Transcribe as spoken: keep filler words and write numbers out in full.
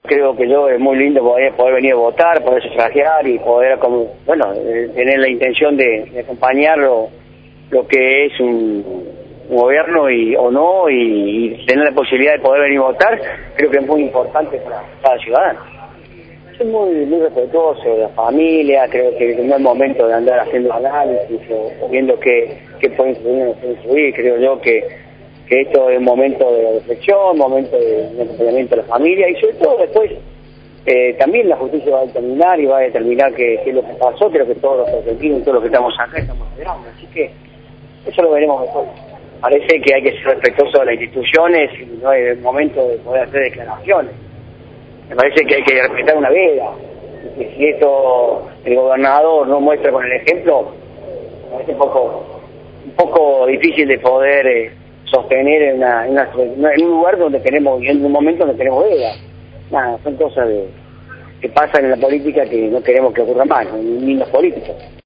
Creo que yo es muy lindo poder, poder venir a votar, poder sufragiar y poder, como, bueno, eh, tener la intención de, de acompañar lo, lo que es un, un gobierno y o no, y, y tener la posibilidad de poder venir a votar. Creo que es muy importante para cada ciudadano. Soy muy, muy respetuoso de la familia. Creo que no es momento de andar haciendo análisis o, o viendo qué, qué puede influir o no puede influir. Creo yo que que esto es un momento de reflexión, un momento de, de acompañamiento de la familia, y sobre todo después eh, también la justicia va a determinar y va a determinar qué, qué es lo que pasó. Creo que todos los argentinos y todos los que estamos acá estamos esperando, así que eso lo veremos después. Parece que hay que ser respetuoso de las instituciones y no es el momento de poder hacer declaraciones. Me parece que hay que respetar una veda, y que si esto el gobernador no muestra con el ejemplo, me parece un poco, un poco difícil de poder eh, sostener en, una, en, una, en un lugar donde tenemos, en un momento donde tenemos veda. Nada, son cosas de, que pasan en la política que no queremos que ocurran más, ni los políticos.